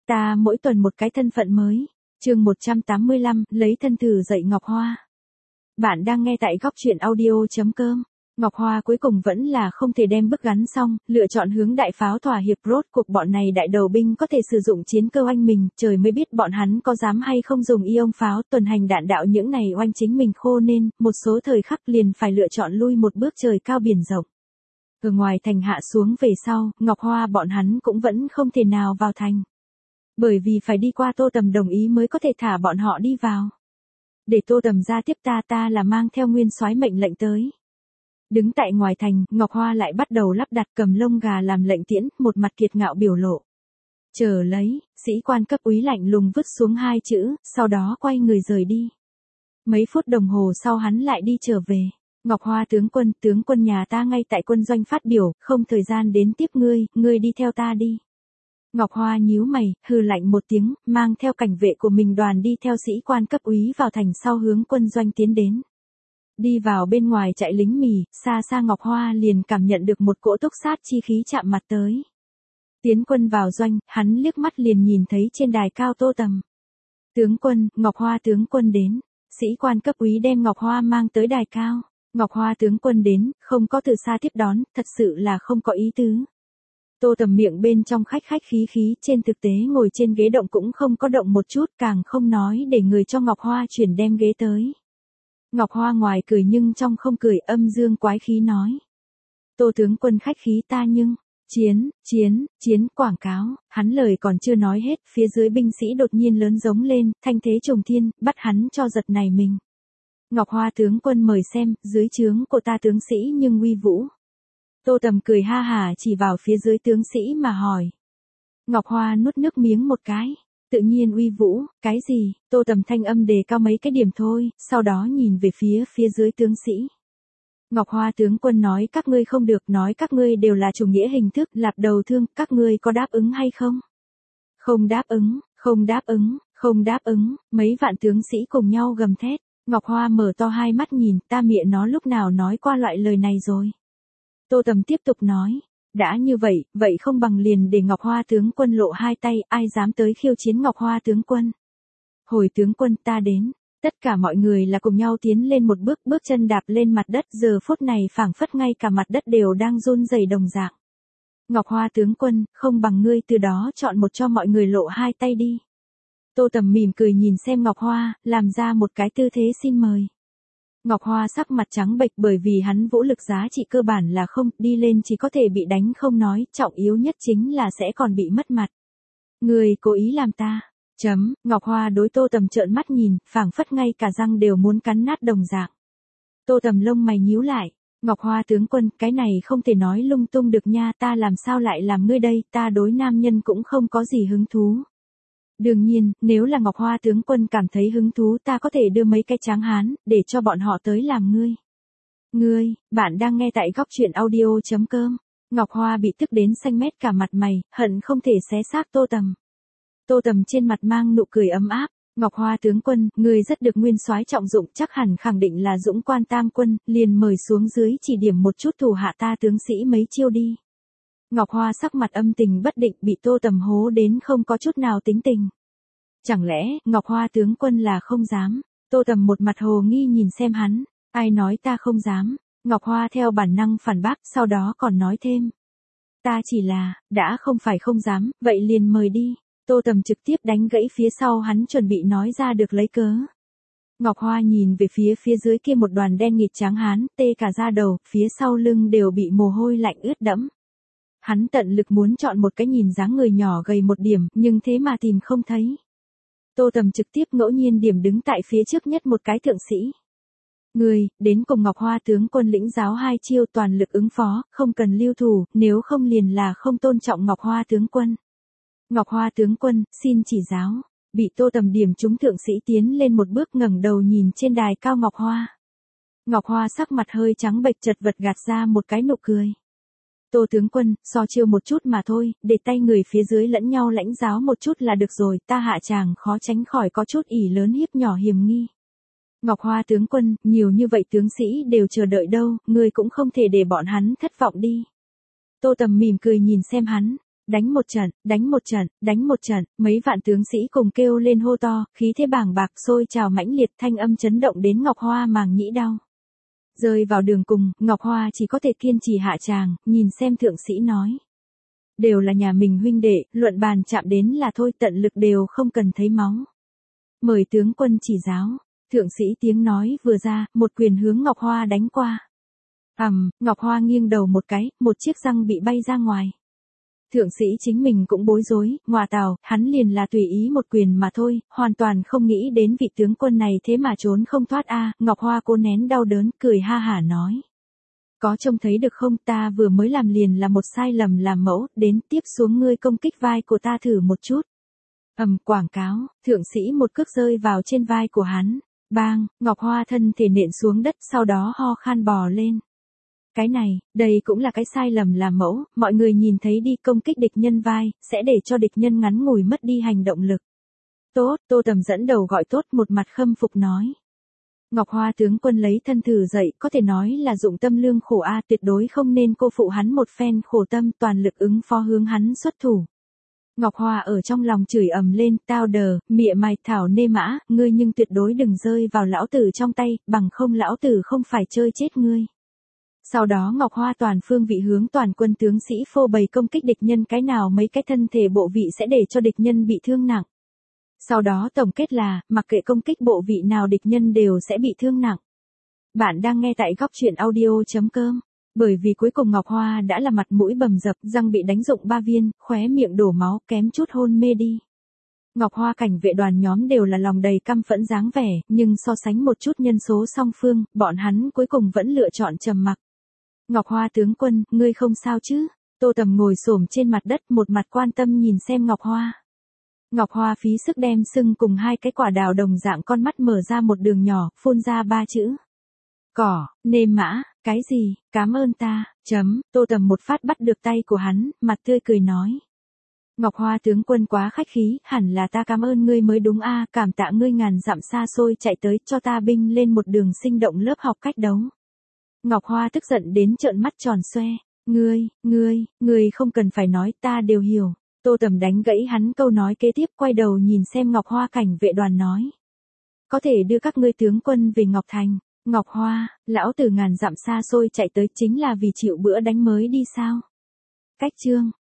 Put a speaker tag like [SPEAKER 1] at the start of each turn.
[SPEAKER 1] Ta mỗi tuần một cái thân phận mới. Chương 185, lấy thân thử dạy Ngọc Hoa. Bạn đang nghe tại góc truyện audio.com. Ngọc Hoa cuối cùng vẫn là không thể đem bức gắn xong, lựa chọn hướng đại pháo thỏa hiệp. Rốt cuộc bọn này đại đầu binh có thể sử dụng chiến cơ oanh mình, trời mới biết bọn hắn có dám hay không dùng ion pháo tuần hành đạn đạo những này oanh chính mình khô nên, một số thời khắc liền phải lựa chọn lui một bước trời cao biển rộng. Ở ngoài thành hạ xuống về sau, Ngọc Hoa bọn hắn cũng vẫn không thể nào vào thành. Bởi vì phải đi qua Tô Tầm đồng ý mới có thể thả bọn họ đi vào. Để Tô Tầm ra tiếp ta là mang theo nguyên soái mệnh lệnh tới. Đứng tại ngoài thành, Ngọc Hoa lại bắt đầu lắp đặt cầm lông gà làm lệnh tiễn, một mặt kiệt ngạo biểu lộ. Chờ lấy, sĩ quan cấp úy lạnh lùng vứt xuống hai chữ, sau đó quay người rời đi. Mấy phút đồng hồ sau hắn lại đi trở về. Ngọc Hoa tướng quân nhà ta ngay tại quân doanh phát biểu, không thời gian đến tiếp ngươi đi theo ta đi. Ngọc Hoa nhíu mày, hừ lạnh một tiếng, mang theo cảnh vệ của mình đoàn đi theo sĩ quan cấp úy vào thành sau hướng quân doanh tiến đến. Đi vào bên ngoài chạy lính mì, xa xa Ngọc Hoa liền cảm nhận được một cỗ túc sát chi khí chạm mặt tới. Tiến quân vào doanh, hắn liếc mắt liền nhìn thấy trên đài cao Tô Tầm. Tướng quân, Ngọc Hoa tướng quân đến. Sĩ quan cấp úy đem Ngọc Hoa mang tới đài cao. Ngọc Hoa tướng quân đến, không có từ xa tiếp đón, thật sự là không có ý tứ. Tô Tầm miệng bên trong khách khí, trên thực tế ngồi trên ghế động cũng không có động một chút, càng không nói để người cho Ngọc Hoa chuyển đem ghế tới. Ngọc Hoa ngoài cười nhưng trong không cười, âm dương quái khí nói. Tô tướng quân khách khí ta nhưng, chiến, quảng cáo, hắn lời còn chưa nói hết, phía dưới binh sĩ đột nhiên lớn giống lên, thanh thế trùng thiên, bắt hắn cho giật này mình. Ngọc Hoa tướng quân mời xem, dưới trướng của ta tướng sĩ nhưng uy vũ. Tô Tầm cười ha hả chỉ vào phía dưới tướng sĩ mà hỏi. Ngọc Hoa nuốt nước miếng một cái. Tự nhiên uy vũ, cái gì? Tô Tầm thanh âm đề cao mấy cái điểm thôi, sau đó nhìn về phía dưới tướng sĩ. Ngọc Hoa tướng quân nói các ngươi không được, nói các ngươi đều là chủ nghĩa hình thức, lạp đầu thương, các ngươi có đáp ứng hay không? Không đáp ứng, mấy vạn tướng sĩ cùng nhau gầm thét. Ngọc Hoa mở to hai mắt nhìn, ta mẹ nó lúc nào nói qua loại lời này rồi. Tô Tầm tiếp tục nói, đã như vậy không bằng liền để Ngọc Hoa tướng quân lộ hai tay, ai dám tới khiêu chiến Ngọc Hoa tướng quân. Hồi tướng quân ta đến, tất cả mọi người là cùng nhau tiến lên một bước chân đạp lên mặt đất, giờ phút này phảng phất ngay cả mặt đất đều đang run rẩy đồng dạng. Ngọc Hoa tướng quân, không bằng ngươi từ đó chọn một cho mọi người lộ hai tay đi. Tô Tầm mỉm cười nhìn xem Ngọc Hoa, làm ra một cái tư thế xin mời. Ngọc Hoa sắc mặt trắng bệch bởi vì hắn vũ lực giá trị cơ bản là không, đi lên chỉ có thể bị đánh không nói, trọng yếu nhất chính là sẽ còn bị mất mặt. Người cố ý làm ta. Ngọc Hoa đối Tô Tầm trợn mắt nhìn, phảng phất ngay cả răng đều muốn cắn nát đồng dạng. Tô Tầm lông mày nhíu lại. Ngọc Hoa tướng quân, cái này không thể nói lung tung được nha, ta làm sao lại làm ngươi đây, ta đối nam nhân cũng không có gì hứng thú. Đương nhiên, nếu là Ngọc Hoa tướng quân cảm thấy hứng thú ta có thể đưa mấy cái tráng hán, để cho bọn họ tới làm ngươi. Bạn đang nghe tại góc truyện audio.com. Ngọc Hoa bị tức đến xanh mét cả mặt mày, hận không thể xé xác Tô Tầm. Tô Tầm trên mặt mang nụ cười ấm áp. Ngọc Hoa tướng quân, ngươi rất được nguyên soái trọng dụng, chắc hẳn khẳng định là dũng quan tam quân, liền mời xuống dưới chỉ điểm một chút thủ hạ ta tướng sĩ mấy chiêu đi. Ngọc Hoa sắc mặt âm tình bất định, bị Tô Tầm hố đến không có chút nào tính tình. Chẳng lẽ, Ngọc Hoa tướng quân là không dám? Tô Tầm một mặt hồ nghi nhìn xem hắn, ai nói ta không dám? Ngọc Hoa theo bản năng phản bác, sau đó còn nói thêm. Ta chỉ là, đã không phải không dám, vậy liền mời đi. Tô Tầm trực tiếp đánh gãy phía sau hắn chuẩn bị nói ra được lấy cớ. Ngọc Hoa nhìn về phía dưới kia một đoàn đen nghịt tráng hán, tê cả da đầu, phía sau lưng đều bị mồ hôi lạnh ướt đẫm. Hắn tận lực muốn chọn một cái nhìn dáng người nhỏ gầy một điểm, nhưng thế mà tìm không thấy. Tô Tầm trực tiếp ngẫu nhiên điểm đứng tại phía trước nhất một cái thượng sĩ. Người, đến cùng Ngọc Hoa tướng quân lĩnh giáo hai chiêu, toàn lực ứng phó, không cần lưu thủ, nếu không liền là không tôn trọng Ngọc Hoa tướng quân. Ngọc Hoa tướng quân, xin chỉ giáo. Bị Tô Tầm điểm trúng thượng sĩ tiến lên một bước ngẩng đầu nhìn trên đài cao Ngọc Hoa. Ngọc Hoa sắc mặt hơi trắng bệch chật vật gạt ra một cái nụ cười. Tô tướng quân, so chiêu một chút mà thôi, để tay người phía dưới lẫn nhau lãnh giáo một chút là được rồi, ta hạ chàng khó tránh khỏi có chút ỷ lớn hiếp nhỏ hiểm nghi. Ngọc Hoa tướng quân, nhiều như vậy tướng sĩ đều chờ đợi đâu, ngươi cũng không thể để bọn hắn thất vọng đi. Tô Tầm mỉm cười nhìn xem hắn, đánh một trận, đánh một trận, đánh một trận, mấy vạn tướng sĩ cùng kêu lên hô to, khí thế bàng bạc sôi trào mãnh liệt, thanh âm chấn động đến Ngọc Hoa màng nhĩ đau. Rơi vào đường cùng, Ngọc Hoa chỉ có thể kiên trì hạ tràng, nhìn xem thượng sĩ nói. Đều là nhà mình huynh đệ, luận bàn chạm đến là thôi, tận lực đều không cần thấy máu. Mời tướng quân chỉ giáo. Thượng sĩ tiếng nói vừa ra, một quyền hướng Ngọc Hoa đánh qua. Ngọc Hoa nghiêng đầu một cái, một chiếc răng bị bay ra ngoài. Thượng sĩ chính mình cũng bối rối, ngọa tào, hắn liền là tùy ý một quyền mà thôi, hoàn toàn không nghĩ đến vị tướng quân này thế mà trốn không thoát a. Ngọc Hoa cố nén đau đớn, cười ha hả nói. Có trông thấy được không, ta vừa mới làm liền là một sai lầm làm mẫu, đến tiếp xuống ngươi công kích vai của ta thử một chút. Quảng cáo, thượng sĩ một cước rơi vào trên vai của hắn. Bang, Ngọc Hoa thân thể nện xuống đất, sau đó ho khan bò lên. Cái này, đây cũng là cái sai lầm làm mẫu, mọi người nhìn thấy đi công kích địch nhân vai, sẽ để cho địch nhân ngắn ngủi mất đi hành động lực. Tốt, Tô Tầm dẫn đầu gọi tốt, một mặt khâm phục nói. Ngọc Hoa tướng quân lấy thân thử dậy, có thể nói là dụng tâm lương khổ a, tuyệt đối không nên cô phụ hắn một phen khổ tâm, toàn lực ứng phó hướng hắn xuất thủ. Ngọc Hoa ở trong lòng chửi ầm lên, tao đờ, mịa mai thảo nê mã, ngươi nhưng tuyệt đối đừng rơi vào lão tử trong tay, bằng không lão tử không phải chơi chết ngươi. Sau đó Ngọc Hoa toàn phương vị hướng toàn quân tướng sĩ phô bày công kích địch nhân, cái nào mấy cái thân thể bộ vị sẽ để cho địch nhân bị thương nặng. Sau đó tổng kết là, mặc kệ công kích bộ vị nào địch nhân đều sẽ bị thương nặng. Bạn đang nghe tại góc truyện audio.com. Bởi vì cuối cùng Ngọc Hoa đã là mặt mũi bầm dập, răng bị đánh rụng 3 viên, khóe miệng đổ máu, kém chút hôn mê đi. Ngọc Hoa cảnh vệ đoàn nhóm đều là lòng đầy căm phẫn dáng vẻ, nhưng so sánh một chút nhân số song phương, bọn hắn cuối cùng vẫn lựa chọn trầm mặc. Ngọc Hoa tướng quân, ngươi không sao chứ? Tô Tầm ngồi xổm trên mặt đất, một mặt quan tâm nhìn xem Ngọc Hoa. Ngọc Hoa phí sức đem sưng cùng hai cái quả đào đồng dạng con mắt mở ra một đường nhỏ, phun ra 3 chữ. Cỏ, nê mã, cái gì, cảm ơn ta, Tô Tầm một phát bắt được tay của hắn, mặt tươi cười nói. Ngọc Hoa tướng quân quá khách khí, hẳn là ta cảm ơn ngươi mới đúng a, cảm tạ ngươi ngàn dặm xa xôi chạy tới, cho ta binh lên một đường sinh động lớp học cách đấu. Ngọc Hoa tức giận đến trợn mắt tròn xoe, ngươi không cần phải nói, ta đều hiểu. Tô Tầm đánh gãy hắn câu nói kế tiếp, quay đầu nhìn xem Ngọc Hoa cảnh vệ đoàn nói. Có thể đưa các ngươi tướng quân về Ngọc Thành. Ngọc Hoa, lão tử ngàn dặm xa xôi chạy tới chính là vì chịu bữa đánh mới đi sao? Cách chương.